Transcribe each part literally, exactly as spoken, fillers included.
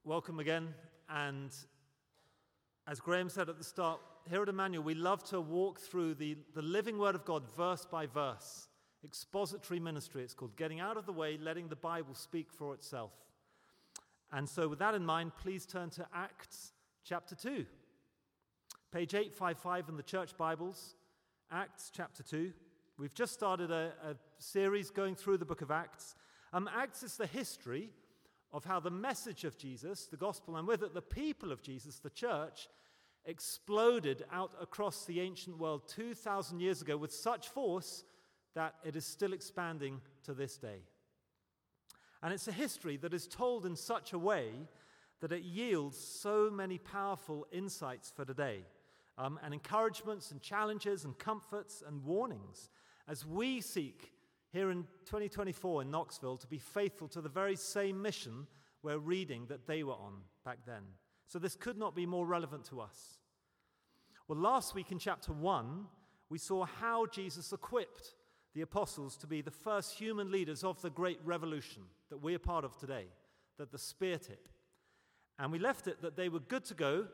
welcome again. And as Graham said at the start, here at Emmanuel, we love to walk through the, the living Word of God verse by verse. Expository ministry, it's called. Getting out of the way, letting the Bible speak for itself. And so with that in mind, please turn to Acts chapter two. Page eight fifty-five in the church Bibles, Acts chapter two. We've just started a, a series going through the book of Acts. Um, Acts is the history of how the message of Jesus, the gospel, and with it the people of Jesus, the church, exploded out across the ancient world two thousand years ago with such force that it is still expanding to this day. And it's a history that is told in such a way that it yields so many powerful insights for today, um, and encouragements and challenges and comforts and warnings as we seek here in twenty twenty-four in Knoxville to be faithful to the very same mission we're reading that they were on back then. So this could not be more relevant to us. Well, last week in chapter one, we saw how Jesus equipped the apostles to be the first human leaders of the great revolution that we're part of today, that the spear tip. And we left it that they were good to go,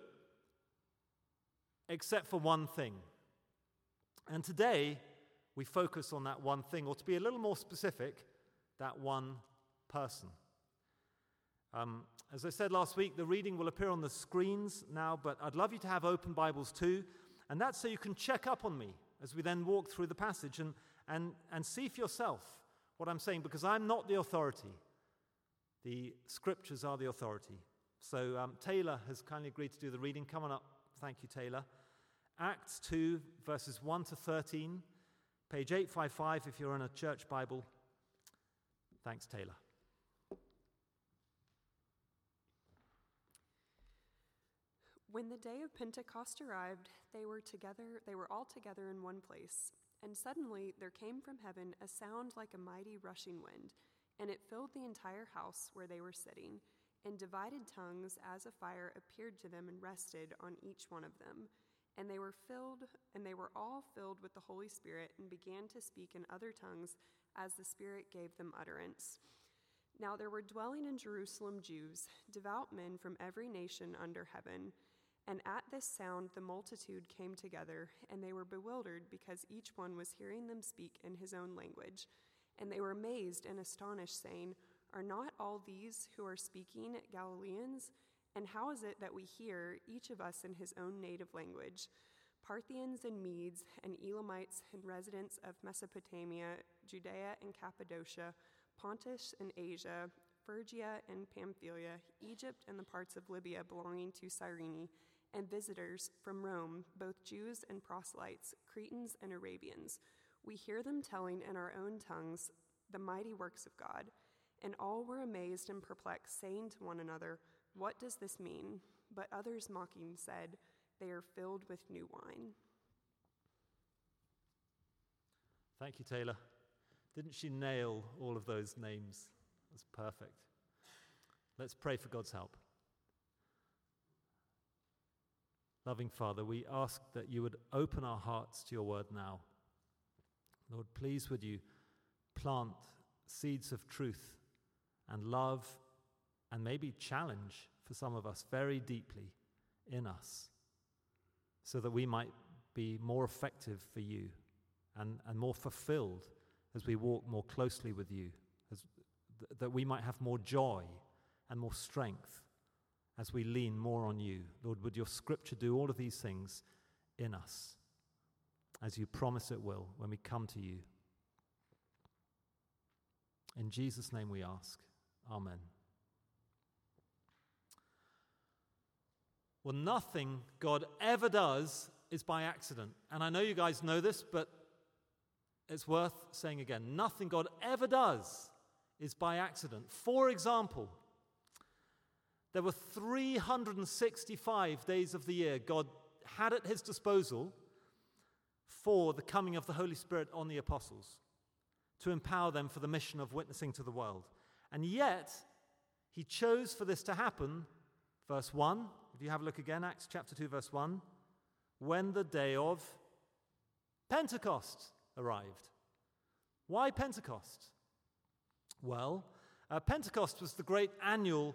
except for one thing. And today, we focus on that one thing, or to be a little more specific, that one person. Um, as I said last week, the reading will appear on the screens now, but I'd love you to have open Bibles too, and that's so you can check up on me as we then walk through the passage and, and, and see for yourself what I'm saying, because I'm not the authority. The scriptures are the authority. So um, Taylor has kindly agreed to do the reading. Come on up. Thank you, Taylor. Acts two, verses one to thirteen. Page eight fifty-five if you're in a church Bible. Thanks, Taylor. When the day of Pentecost arrived, they were together, they were all together in one place. And suddenly there came from heaven a sound like a mighty rushing wind, and it filled the entire house where they were sitting. And divided tongues as a fire appeared to them and rested on each one of them. And they were filled, and they were all filled with the Holy Spirit and began to speak in other tongues as the Spirit gave them utterance. Now there were dwelling in Jerusalem Jews, devout men from every nation under heaven. And at this sound the multitude came together, and they were bewildered because each one was hearing them speak in his own language. And they were amazed and astonished, saying, "Are not all these who are speaking Galileans? And how is it that we hear, each of us in his own native language? Parthians and Medes and Elamites and residents of Mesopotamia, Judea and Cappadocia, Pontus and Asia, Phrygia and Pamphylia, Egypt and the parts of Libya belonging to Cyrene, and visitors from Rome, both Jews and proselytes, Cretans and Arabians. We hear them telling in our own tongues the mighty works of God." And all were amazed and perplexed, saying to one another, "What does this mean?" But others mocking said, "They are filled with new wine." Thank you, Taylor. Didn't she nail all of those names? That's perfect. Let's pray for God's help. Loving Father, we ask that you would open our hearts to your word now. Lord, please would you plant seeds of truth and love and maybe challenge for some of us very deeply in us, so that we might be more effective for you and, and more fulfilled as we walk more closely with you, as, th- that we might have more joy and more strength as we lean more on you. Lord, would your scripture do all of these things in us, as you promise it will when we come to you. In Jesus' name we ask. Amen. Well, nothing God ever does is by accident. And I know you guys know this, but it's worth saying again. Nothing God ever does is by accident. For example, there were three hundred sixty-five days of the year God had at his disposal for the coming of the Holy Spirit on the apostles, to empower them for the mission of witnessing to the world. And yet, he chose for this to happen, verse one, if you have a look again, Acts chapter two, verse one, when the day of Pentecost arrived. Why Pentecost? Well, uh, Pentecost was the great annual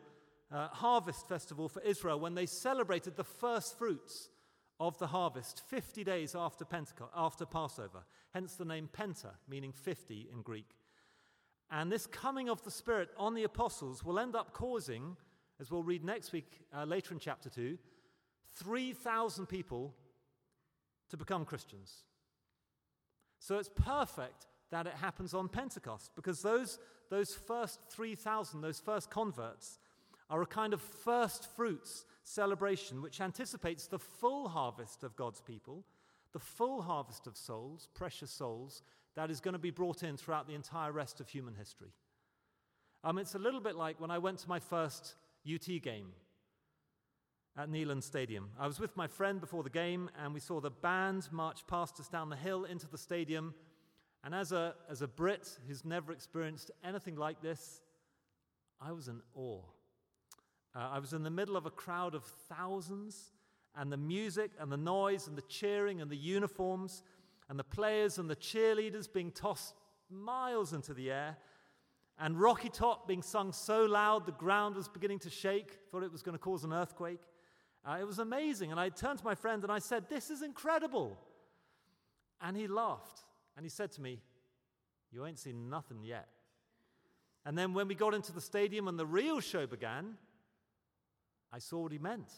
uh, harvest festival for Israel when they celebrated the first fruits of the harvest fifty days after Pentecost, after Passover, hence the name Penta, meaning fifty in Greek. And this coming of the Spirit on the apostles will end up causing, as we'll read next week, uh, later in chapter two, three thousand people to become Christians. So it's perfect that it happens on Pentecost, because those, those first three thousand, those first converts, are a kind of first fruits celebration which anticipates the full harvest of God's people, the full harvest of souls, precious souls, that is going to be brought in throughout the entire rest of human history. Um, it's a little bit like when I went to my first U T game at Neyland Stadium. I was with my friend before the game, and we saw the band march past us down the hill into the stadium. And as a, as a Brit who's never experienced anything like this, I was in awe. Uh, I was in the middle of a crowd of thousands, and the music and the noise and the cheering and the uniforms and the players and the cheerleaders being tossed miles into the air, and Rocky Top being sung so loud the ground was beginning to shake, thought it was going to cause an earthquake. Uh, it was amazing, and I turned to my friend and I said, "This is incredible." And he laughed, and he said to me, "You ain't seen nothing yet." And then when we got into the stadium and the real show began, I saw what he meant.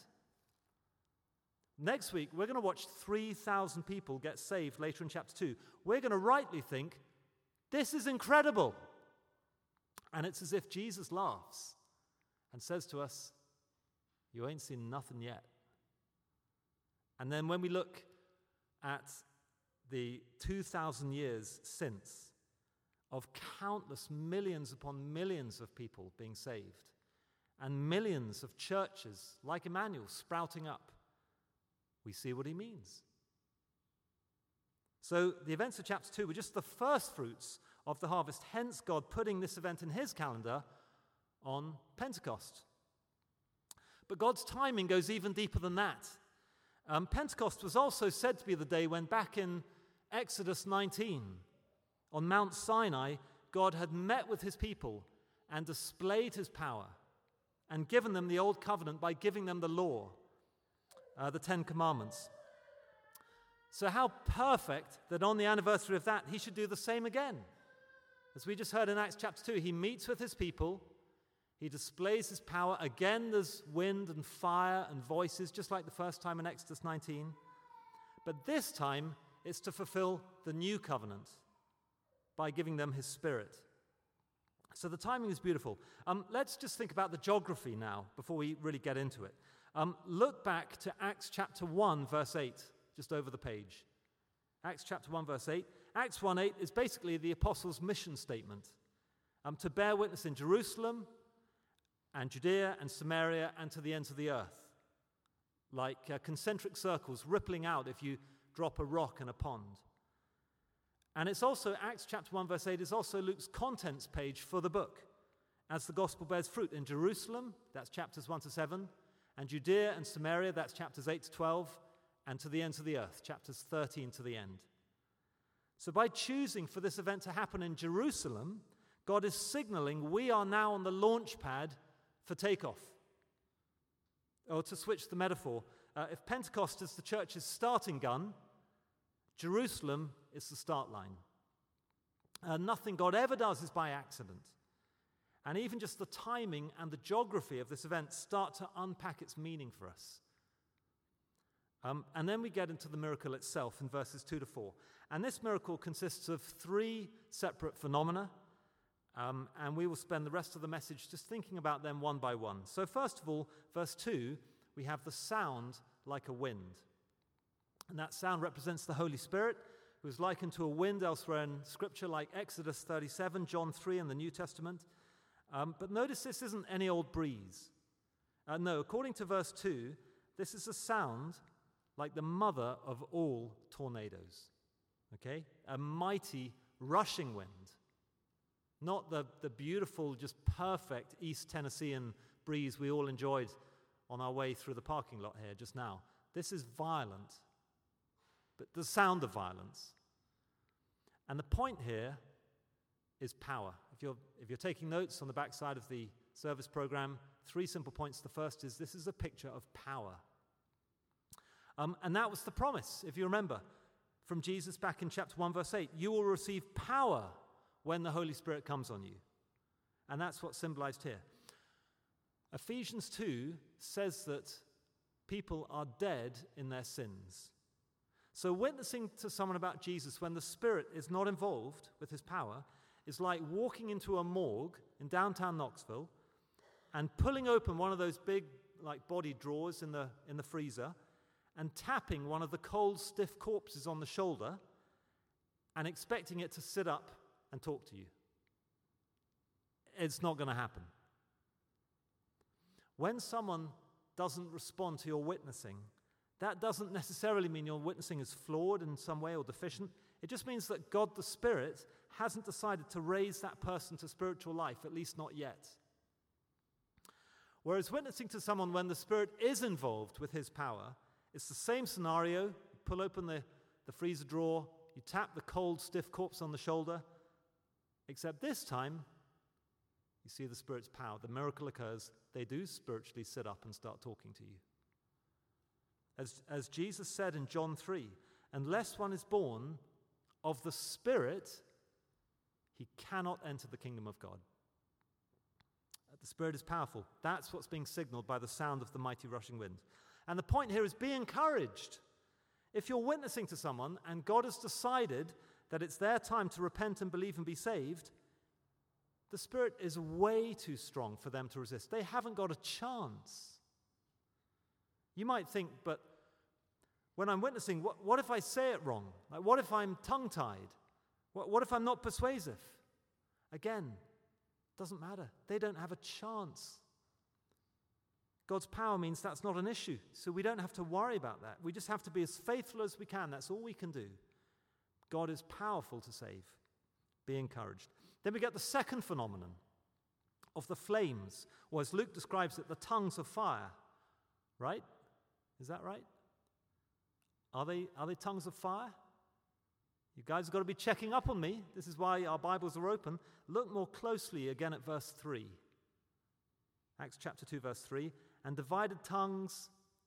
Next week, we're going to watch three thousand people get saved later in chapter two. We're going to rightly think, this is incredible. And it's as if Jesus laughs and says to us, "You ain't seen nothing yet." And then when we look at the two thousand years since of countless millions upon millions of people being saved, and millions of churches like Emmanuel sprouting up, we see what he means. So the events of chapter two were just the first fruits of the harvest, hence God putting this event in his calendar on Pentecost. But God's timing goes even deeper than that. Um, Pentecost was also said to be the day when, back in Exodus nineteen, on Mount Sinai, God had met with his people and displayed his power and given them the old covenant by giving them the law, uh, the Ten Commandments. So how perfect that on the anniversary of that, he should do the same again. As we just heard in Acts chapter two, he meets with his people, he displays his power. Again, there's wind and fire and voices, just like the first time in Exodus nineteen. But this time, it's to fulfill the new covenant by giving them his Spirit. So the timing is beautiful. Um, let's just think about the geography now before we really get into it. Um, look back to Acts chapter one, verse eight, just over the page. Acts chapter one, verse eight. Acts one eight is basically the apostles' mission statement. Um, to bear witness in Jerusalem and Judea and Samaria and to the ends of the earth. Like uh, concentric circles rippling out if you drop a rock in a pond. And it's also, Acts chapter one, verse eight, is also Luke's contents page for the book. As the gospel bears fruit in Jerusalem, that's chapters one to seven, and Judea and Samaria, that's chapters eight to twelve, and to the ends of the earth, chapters thirteen to the end. So by choosing for this event to happen in Jerusalem, God is signaling we are now on the launch pad for takeoff. Or to switch the metaphor, uh, if Pentecost is the church's starting gun, Jerusalem is the start line. Uh, nothing God ever does is by accident. And even just the timing and the geography of this event start to unpack its meaning for us. Um, and then we get into the miracle itself in verses two to four. And this miracle consists of three separate phenomena, um, and we will spend the rest of the message just thinking about them one by one. So first of all, verse two, we have the sound like a wind. And that sound represents the Holy Spirit, who is likened to a wind elsewhere in Scripture, like Exodus thirty-seven, John three in the New Testament. Um, but notice this isn't any old breeze. Uh, no, according to verse two, this is a sound like the mother of all tornadoes. Okay? A mighty rushing wind. Not the, the beautiful, just perfect East Tennessean breeze we all enjoyed on our way through the parking lot here just now. This is violent, but the sound of violence. And the point here is power. If you're, if you're taking notes on the back side of the service program, three simple points. The first is this is a picture of power. Um, and that was the promise, if you remember, from Jesus back in chapter one, verse eight. You will receive power when the Holy Spirit comes on you. And that's what's symbolized here. Ephesians two says that people are dead in their sins. So witnessing to someone about Jesus when the Spirit is not involved with his power is like walking into a morgue in downtown Knoxville and pulling open one of those big like body drawers in the in the freezer and tapping one of the cold, stiff corpses on the shoulder and expecting it to sit up and talk to you. It's not going to happen. When someone doesn't respond to your witnessing, that doesn't necessarily mean your witnessing is flawed in some way or deficient. It just means that God the Spirit hasn't decided to raise that person to spiritual life, at least not yet. Whereas witnessing to someone when the Spirit is involved with his power, it's the same scenario. You pull open the, the freezer drawer, you tap the cold, stiff corpse on the shoulder, except this time, you see the Spirit's power. The miracle occurs. They do spiritually sit up and start talking to you. As, as Jesus said in John three, unless one is born of the Spirit, he cannot enter the kingdom of God. The Spirit is powerful. That's what's being signaled by the sound of the mighty rushing wind. And the point here is be encouraged. If you're witnessing to someone and God has decided that it's their time to repent and believe and be saved, the Spirit is way too strong for them to resist. They haven't got a chance. You might think, but when I'm witnessing, what, what if I say it wrong? Like, what if I'm tongue-tied? What, what if I'm not persuasive? Again, doesn't matter. They don't have a chance. God's power means that's not an issue, so we don't have to worry about that. We just have to be as faithful as we can. That's all we can do. God is powerful to save. Be encouraged. Then we get the second phenomenon of the flames, or as Luke describes it, the tongues of fire. Right? Is that right? Are they, are they tongues of fire? You guys have got to be checking up on me. This is why our Bibles are open. Look more closely again at verse three. Acts chapter two, verse three. And divided tongues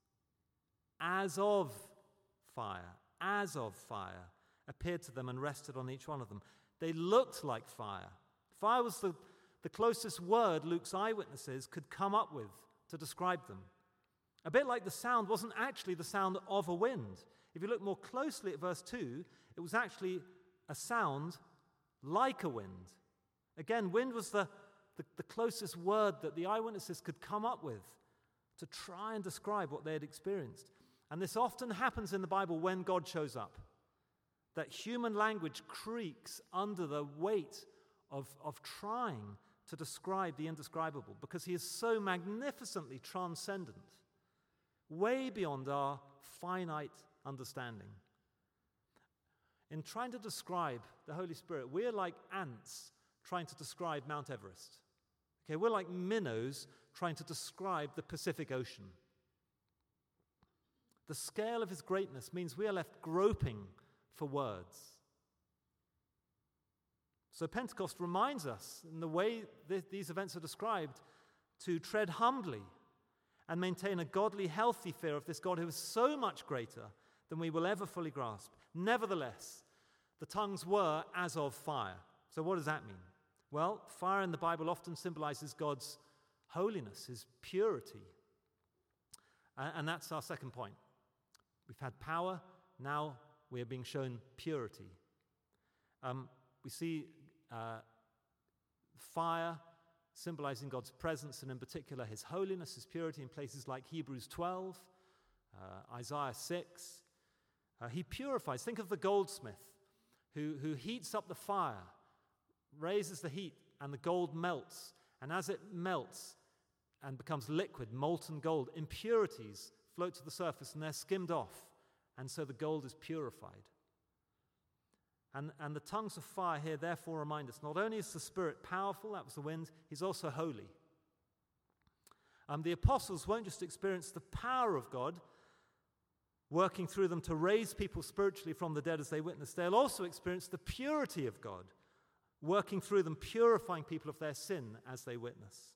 as of fire, as of fire, appeared to them and rested on each one of them. They looked like fire. Fire was the, the closest word Luke's eyewitnesses could come up with to describe them. A bit like the sound wasn't actually the sound of a wind. If you look more closely at verse two, it was actually a sound like a wind. Again, wind was the, the, the closest word that the eyewitnesses could come up with to try and describe what they had experienced. And this often happens in the Bible when God shows up. That human language creaks under the weight of, of trying to describe the indescribable because he is so magnificently transcendent, way beyond our finite understanding. In trying to describe the Holy Spirit, we're like ants trying to describe Mount Everest. Okay, we're like minnows trying to describe the Pacific Ocean. The scale of his greatness means we are left groping for words. So Pentecost reminds us, in the way th- these events are described, to tread humbly and maintain a godly, healthy fear of this God who is so much greater than we will ever fully grasp. Nevertheless, the tongues were as of fire. So what does that mean? Well, fire in the Bible often symbolizes God's holiness, his purity. Uh, and that's our second point. We've had power, now we are being shown purity. Um, we see uh, fire symbolizing God's presence, and in particular his holiness, his purity, in places like Hebrews twelve, uh, Isaiah six. Uh, he purifies. Think of the goldsmith who, who heats up the fire, raises the heat, and the gold melts. And as it melts and becomes liquid, molten gold, impurities float to the surface and they're skimmed off. And so the gold is purified. And, and the tongues of fire here therefore remind us, not only is the Spirit powerful, that was the wind, he's also holy. Um, the apostles won't just experience the power of God working through them to raise people spiritually from the dead as they witness. They'll also experience the purity of God working through them, purifying people of their sin as they witness.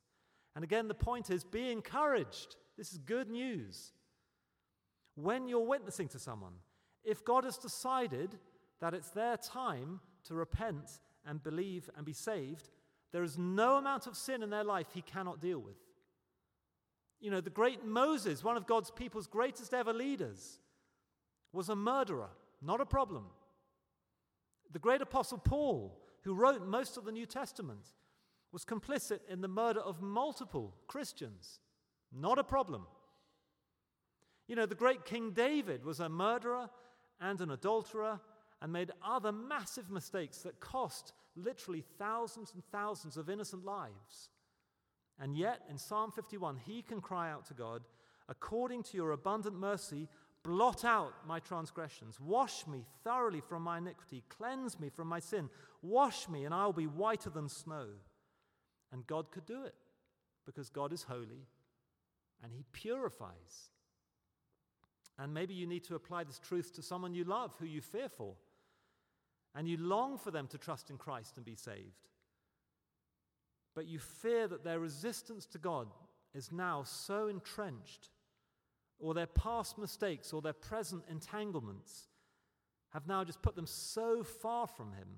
And again, the point is, be encouraged. This is good news. When you're witnessing to someone, if God has decided that it's their time to repent and believe and be saved, there is no amount of sin in their life he cannot deal with. You know, the great Moses, one of God's people's greatest ever leaders, was a murderer, not a problem. The great apostle Paul, who wrote most of the New Testament, was complicit in the murder of multiple Christians, not a problem. You know, the great King David was a murderer and an adulterer and made other massive mistakes that cost literally thousands and thousands of innocent lives. And yet, in Psalm fifty-one, he can cry out to God, according to your abundant mercy, blot out my transgressions. Wash me thoroughly from my iniquity. Cleanse me from my sin. Wash me, and I'll be whiter than snow. And God could do it, because God is holy, and he purifies. And maybe you need to apply this truth to someone you love, who you fear for, and you long for them to trust in Christ and be saved. But you fear that their resistance to God is now so entrenched, or their past mistakes or their present entanglements have now just put them so far from him.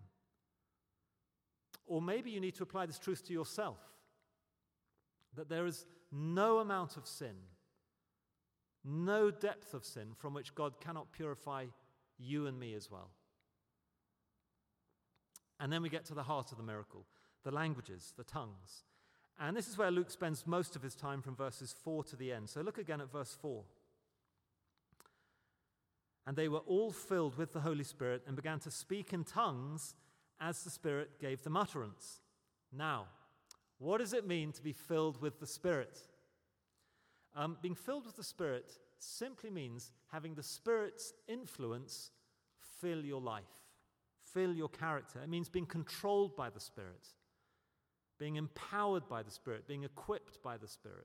Or maybe you need to apply this truth to yourself, that there is no amount of sin, no depth of sin from which God cannot purify you and me as well. And then we get to the heart of the miracle, the languages, the tongues. And this is where Luke spends most of his time from verses four to the end. So look again at verse four. And they were all filled with the Holy Spirit and began to speak in tongues as the Spirit gave them utterance. Now, what does it mean to be filled with the Spirit? Um, being filled with the Spirit simply means having the Spirit's influence fill your life, fill your character. It means being controlled by the Spirit, being empowered by the Spirit, being equipped by the Spirit.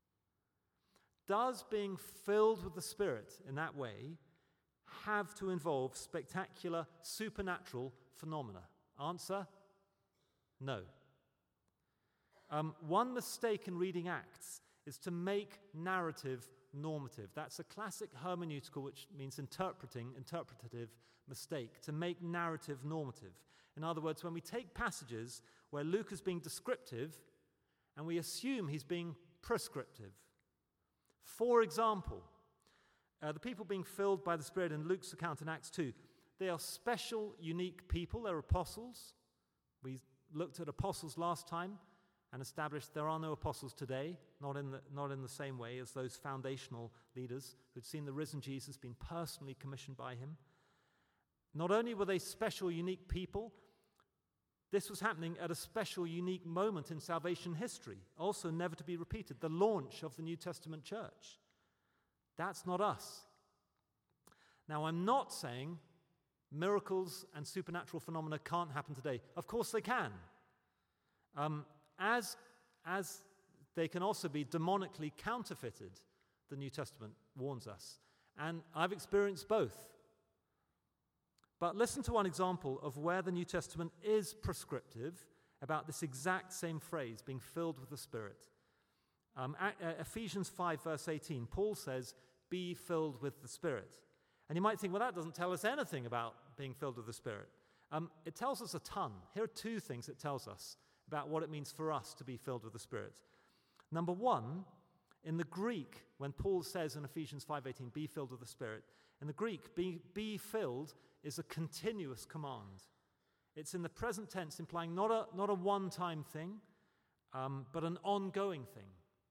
Does being filled with the Spirit in that way have to involve spectacular supernatural phenomena? Answer, no. Um, one mistake in reading Acts is to make narrative normative. That's a classic hermeneutical, which means interpreting, interpretative mistake, to make narrative normative. In other words, when we take passages where Luke is being descriptive and we assume he's being prescriptive. For example, uh, the people being filled by the Spirit in Luke's account in Acts two, they are special, unique people. They're apostles. We looked at apostles last time and established there are no apostles today, not in the, not in the same way as those foundational leaders who'd seen the risen Jesus, been personally commissioned by him. Not only were they special, unique people, this was happening at a special, unique moment in salvation history, also never to be repeated, the launch of the New Testament church. That's not us. Now, I'm not saying miracles and supernatural phenomena can't happen today. Of course they can. Um, as, as they can also be demonically counterfeited, the New Testament warns us. And I've experienced both. But listen to one example of where the New Testament is prescriptive about this exact same phrase, being filled with the Spirit. Um, Ephesians five, verse eighteen, Paul says, be filled with the Spirit. And you might think, well, that doesn't tell us anything about being filled with the Spirit. Um, it tells us a ton. Here are two things it tells us about what it means for us to be filled with the Spirit. Number one, in the Greek, when Paul says in Ephesians five eighteen, be filled with the Spirit, in the Greek, be, be filled is a continuous command. It's in the present tense, implying not a, not a one-time thing, um, but an ongoing thing.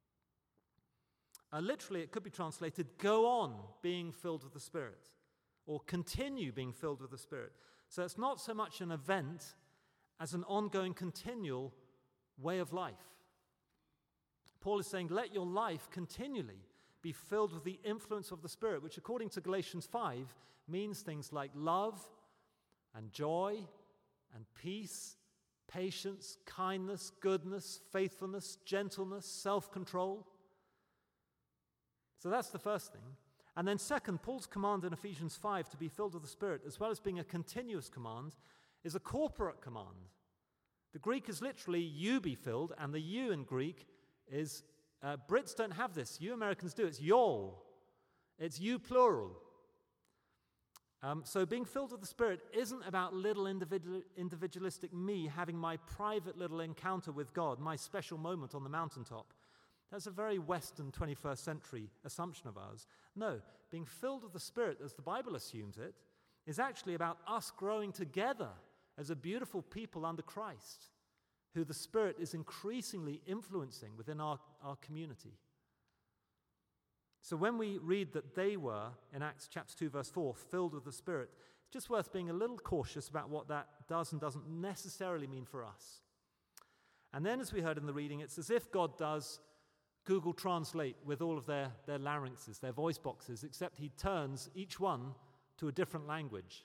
Uh, literally, it could be translated, go on being filled with the Spirit, or continue being filled with the Spirit. So it's not so much an event as an ongoing, continual way of life. Paul is saying, let your life continually be filled with the influence of the Spirit, which according to Galatians five means things like love and joy and peace, patience, kindness, goodness, faithfulness, gentleness, self-control. So that's the first thing. And then second, Paul's command in Ephesians five to be filled with the Spirit, as well as being a continuous command, is a corporate command. The Greek is literally you be filled, and the you in Greek is uh, Brits don't have this. You Americans do. It's y'all. It's you plural. Um, so being filled with the Spirit isn't about little individual, individualistic me having my private little encounter with God, my special moment on the mountaintop. That's a very Western twenty-first century assumption of ours. No, being filled with the Spirit, as the Bible assumes it, is actually about us growing together as a beautiful people under Christ, who the Spirit is increasingly influencing within our, our community. So when we read that they were, in Acts chapter two, verse four, filled with the Spirit, it's just worth being a little cautious about what that does and doesn't necessarily mean for us. And then, as we heard in the reading, it's as if God does Google Translate with all of their, their larynxes, their voice boxes, except he turns each one to a different language.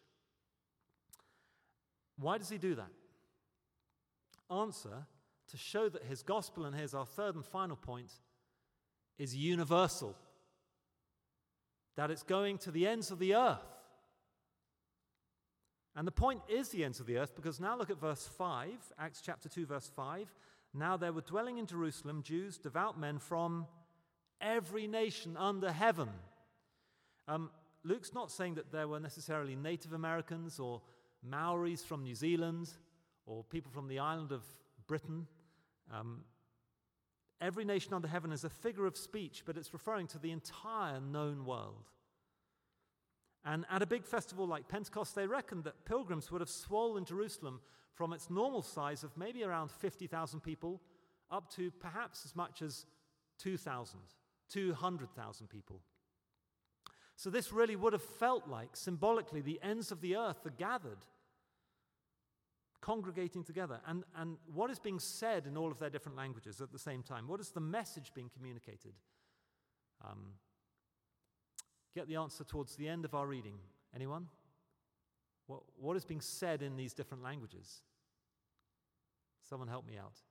Why does he do that? Answer, to show that his gospel, and here's our third and final point, is universal. That it's going to the ends of the earth. And the point is the ends of the earth, because now look at verse five, Acts chapter two, verse five. Now there were dwelling in Jerusalem Jews, devout men from every nation under heaven. Um, Luke's not saying that there were necessarily Native Americans or Maoris from New Zealand or people from the island of Britain. Um, every nation under heaven is a figure of speech, but it's referring to the entire known world. And at a big festival like Pentecost, they reckoned that pilgrims would have swollen Jerusalem from its normal size of maybe around fifty thousand people up to perhaps as much as two thousand, two hundred thousand people. So this really would have felt like, symbolically, the ends of the earth are gathered, congregating together. And, and what is being said in all of their different languages at the same time? What is the message being communicated? Um, get the answer towards the end of our reading. Anyone? What, what is being said in these different languages? Someone help me out.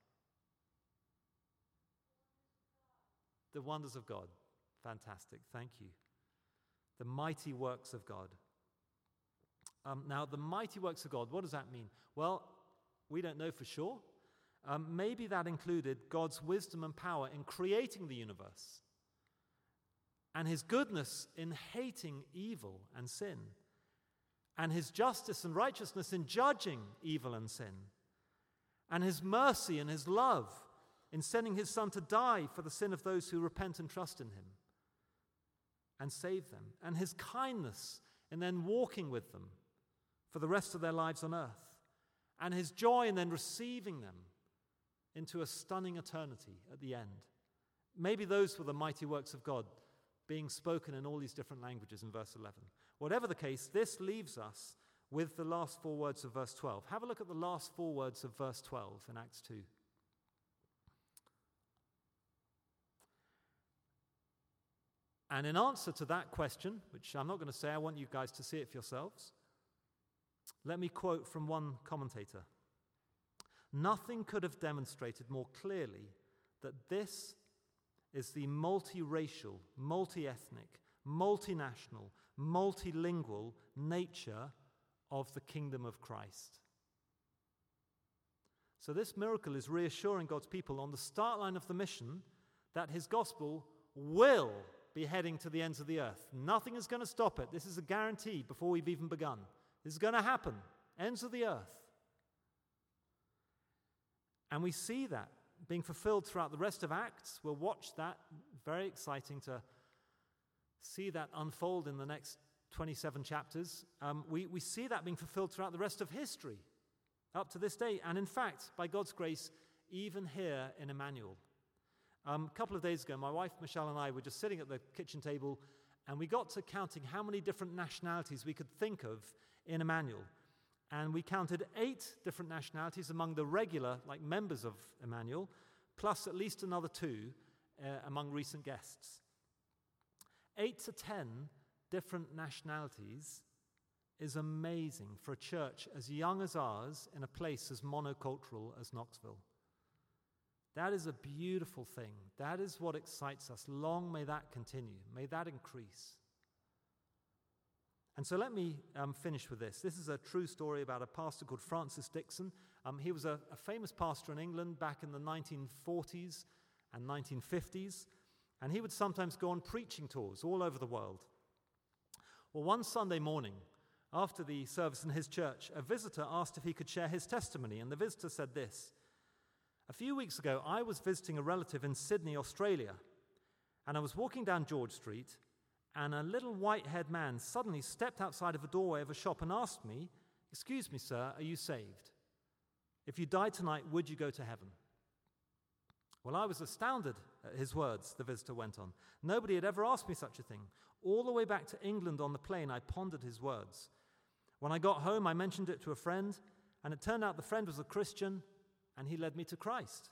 The wonders of God. Fantastic. Thank you. The mighty works of God. Um, now, the mighty works of God, what does that mean? Well, we don't know for sure. Um, maybe that included God's wisdom and power in creating the universe, and his goodness in hating evil and sin, and his justice and righteousness in judging evil and sin, and his mercy and his love in sending his Son to die for the sin of those who repent and trust in him and save them, and his kindness in then walking with them for the rest of their lives on earth, and his joy in then receiving them into a stunning eternity at the end. Maybe those were the mighty works of God being spoken in all these different languages in verse eleven. Whatever the case, this leaves us with the last four words of verse twelve. Have a look at the last four words of verse twelve in Acts two. And in answer to that question, which I'm not going to say, I want you guys to see it for yourselves, let me quote from one commentator. Nothing could have demonstrated more clearly that this is the multiracial, multi-ethnic, multinational, multilingual nature of the kingdom of Christ. So this miracle is reassuring God's people on the start line of the mission that his gospel will be heading to the ends of the earth. Nothing is going to stop it. This is a guarantee before we've even begun. This is going to happen. Ends of the earth. And we see that being fulfilled throughout the rest of Acts. We'll watch that. Very exciting to see that unfold in the next twenty-seven chapters. Um, we, we see that being fulfilled throughout the rest of history up to this day. And in fact, by God's grace, even here in Emmanuel. Um, a couple of days ago, my wife Michelle and I were just sitting at the kitchen table, and we got to counting how many different nationalities we could think of in Emmanuel. And we counted eight different nationalities among the regular, like members of Emmanuel, plus at least another two uh, among recent guests. Eight to ten different nationalities is amazing for a church as young as ours in a place as monocultural as Knoxville. That is a beautiful thing. That is what excites us. Long may that continue. May that increase. And so let me um, finish with this. This is a true story about a pastor called Francis Dixon. Um, he was a, a famous pastor in England back in the nineteen forties and nineteen fifties, and he would sometimes go on preaching tours all over the world. Well, one Sunday morning, after the service in his church, a visitor asked if he could share his testimony, and the visitor said this: "A few weeks ago, I was visiting a relative in Sydney, Australia, and I was walking down George Street, and a little white-haired man suddenly stepped outside of a doorway of a shop and asked me, 'Excuse me, sir, are you saved? If you died tonight, would you go to heaven?' Well, I was astounded at his words," the visitor went on. "Nobody had ever asked me such a thing. All the way back to England on the plane, I pondered his words. When I got home, I mentioned it to a friend, and it turned out the friend was a Christian, and he led me to Christ."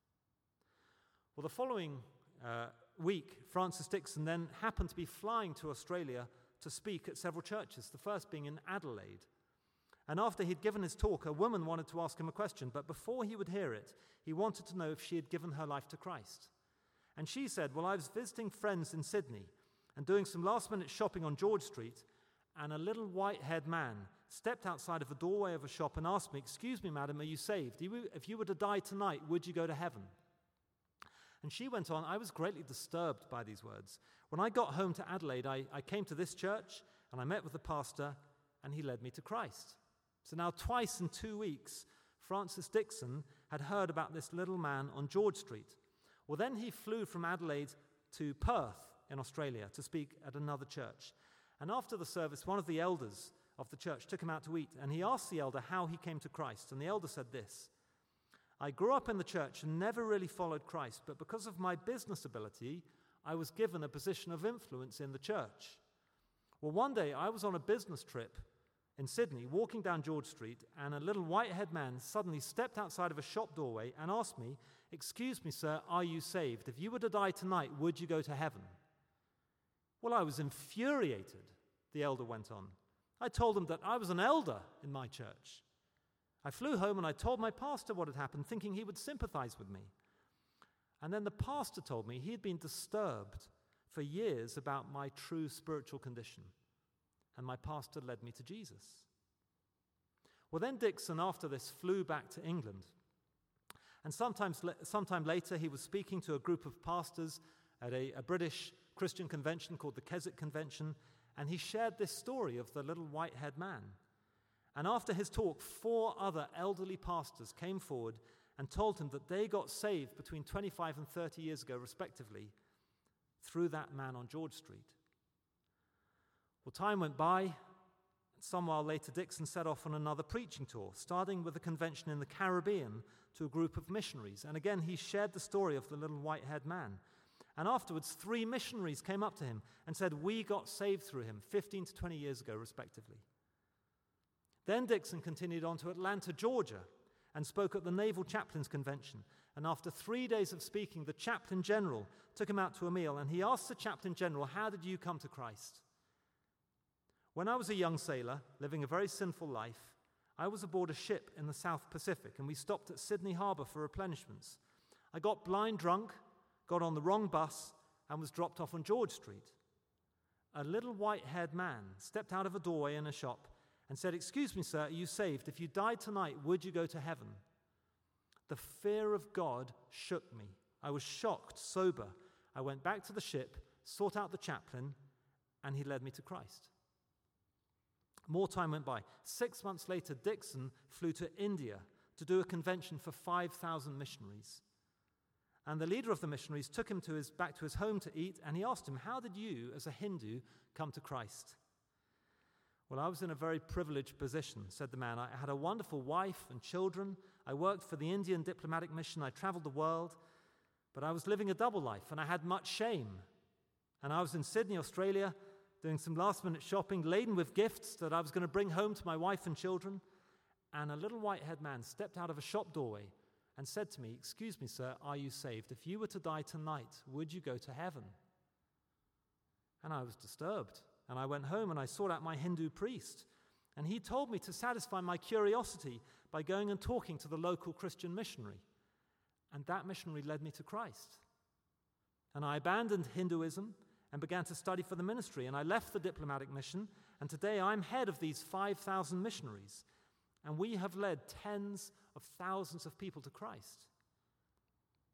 Well, the following uh, week, Francis Dixon then happened to be flying to Australia to speak at several churches, the first being in Adelaide. And after he'd given his talk, a woman wanted to ask him a question, but before he would hear it, he wanted to know if she had given her life to Christ. And she said, "Well, I was visiting friends in Sydney and doing some last-minute shopping on George Street, and a little white-haired man stepped outside of a doorway of a shop and asked me, 'Excuse me, madam, are you saved? If you were to die tonight, would you go to heaven?' And she went on, 'I was greatly disturbed by these words. When I got home to Adelaide, I, I came to this church, and I met with the pastor, and he led me to Christ.' So now twice in two weeks, Francis Dixon had heard about this little man on George Street. Well, then he flew from Adelaide to Perth in Australia to speak at another church. And after the service, one of the elders of the church took him out to eat, and he asked the elder how he came to Christ. And the elder said this: 'I grew up in the church and never really followed Christ, but because of my business ability, I was given a position of influence in the church. Well, one day I was on a business trip in Sydney, walking down George Street, and a little white-haired man suddenly stepped outside of a shop doorway and asked me, 'Excuse me, sir, are you saved? If you were to die tonight, would you go to heaven?' Well, I was infuriated," the elder went on. "I told him that I was an elder in my church. I flew home and I told my pastor what had happened, thinking he would sympathize with me. And then the pastor told me he had been disturbed for years about my true spiritual condition. And my pastor led me to Jesus." Well, then Dixon, after this, flew back to England. And sometimes, sometime later, he was speaking to a group of pastors at a, a British Christian convention called the Keswick Convention, and he shared this story of the little white-haired man. And after his talk, four other elderly pastors came forward and told him that they got saved between twenty-five and thirty years ago, respectively, through that man on George Street. Well, time went by, and some while later, Dixon set off on another preaching tour, starting with a convention in the Caribbean to a group of missionaries. And again, he shared the story of the little white-haired man. And afterwards, three missionaries came up to him and said, "We got saved through him fifteen to twenty years ago, respectively." Then Dixon continued on to Atlanta, Georgia, and spoke at the Naval Chaplains Convention. And after three days of speaking, the chaplain general took him out to a meal, and he asked the chaplain general, "How did you come to Christ?" "When I was a young sailor, living a very sinful life, I was aboard a ship in the South Pacific, and we stopped at Sydney Harbour for replenishments. I got blind drunk, got on the wrong bus, and was dropped off on George Street. A little white-haired man stepped out of a doorway in a shop and said, 'Excuse me, sir, are you saved? If you died tonight, would you go to heaven?' The fear of God shook me. I was shocked, sober. I went back to the ship, sought out the chaplain, and he led me to Christ." More time went by. Six months later, Dixon flew to India to do a convention for five thousand missionaries. And the leader of the missionaries took him to his, back to his home to eat, and he asked him, "How did you, as a Hindu, come to Christ?" "Well, I was in a very privileged position," said the man. "I had a wonderful wife and children. I worked for the Indian diplomatic mission. I traveled the world. But I was living a double life, and I had much shame. And I was in Sydney, Australia, doing some last-minute shopping, laden with gifts that I was going to bring home to my wife and children. And a little white-haired man stepped out of a shop doorway and said to me, 'Excuse me, sir, are you saved? If you were to die tonight, would you go to heaven?' And I was disturbed. And I went home and I sought out my Hindu priest. And he told me to satisfy my curiosity by going and talking to the local Christian missionary. And that missionary led me to Christ. And I abandoned Hinduism and began to study for the ministry. And I left the diplomatic mission. And today I'm head of these five thousand missionaries. And we have led tens of thousands of people to Christ."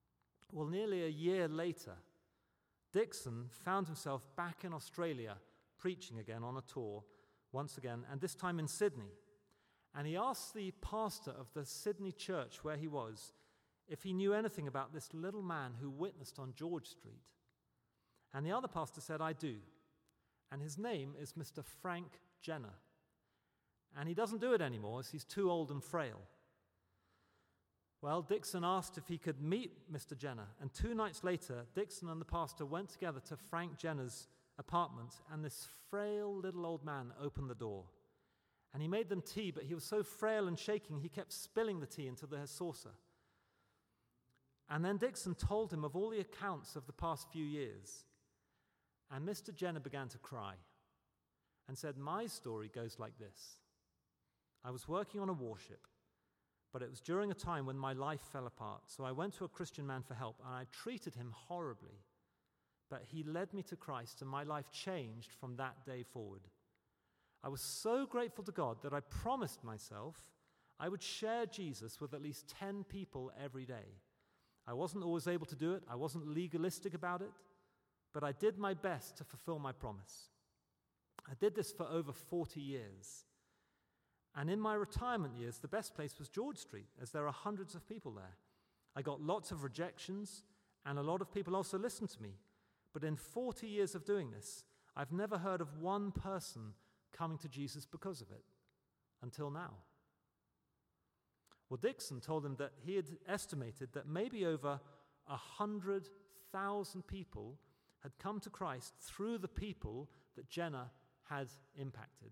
Well, nearly a year later, Dixon found himself back in Australia preaching again on a tour, once again, and this time in Sydney. And he asked the pastor of the Sydney church where he was if he knew anything about this little man who witnessed on George Street. And the other pastor said, "I do. And his name is Mister Frank Jenner. And he doesn't do it anymore as he's too old and frail." Well, Dixon asked if he could meet Mister Jenner, and two nights later, Dixon and the pastor went together to Frank Jenner's apartment, and this frail little old man opened the door. And he made them tea, but he was so frail and shaking, he kept spilling the tea into the saucer. And then Dixon told him of all the accounts of the past few years. And Mister Jenner began to cry and said, "My story goes like this. I was working on a warship, but it was during a time when my life fell apart. So I went to a Christian man for help, and I treated him horribly. But he led me to Christ, and my life changed from that day forward. I was so grateful to God that I promised myself I would share Jesus with at least ten people every day. I wasn't always able to do it. I wasn't legalistic about it, but I did my best to fulfill my promise. I did this for over forty years. And in my retirement years, the best place was George Street, as there are hundreds of people there. I got lots of rejections, and a lot of people also listened to me. But in forty years of doing this, I've never heard of one person coming to Jesus because of it, until now." Well, Dixon told him that he had estimated that maybe over one hundred thousand people had come to Christ through the people that Jenner had impacted.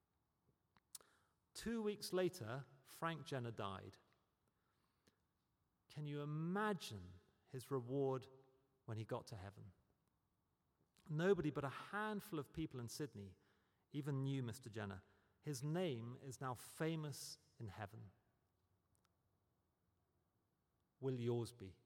Two weeks later, Frank Jenner died. Can you imagine his reward when he got to heaven? Nobody but a handful of people in Sydney even knew Mister Jenner. His name is now famous in heaven. Will yours be?